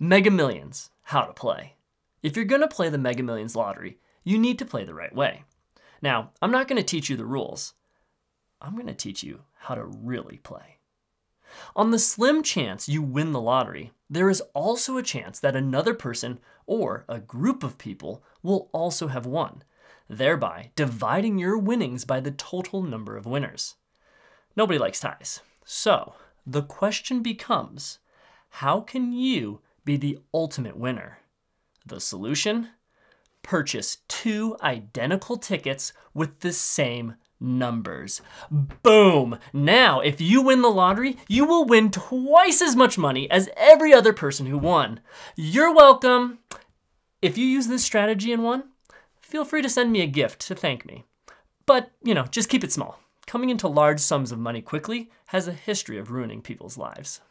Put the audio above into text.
Mega Millions, how to play. If you're going to play the Mega Millions lottery, you need to play the right way. Now, I'm not going to teach you the rules. I'm going to teach you how to really play. On the slim chance you win the lottery, there is also a chance that another person or a group of people will also have won, thereby dividing your winnings by the total number of winners. Nobody likes ties. So, the question becomes, how can you be the ultimate winner? The solution? Purchase 2 identical tickets with the same numbers. Boom! Now, if you win the lottery, you will win twice as much money as every other person who won. You're welcome. If you use this strategy and won, feel free to send me a gift to thank me. But, just keep it small. Coming into large sums of money quickly has a history of ruining people's lives.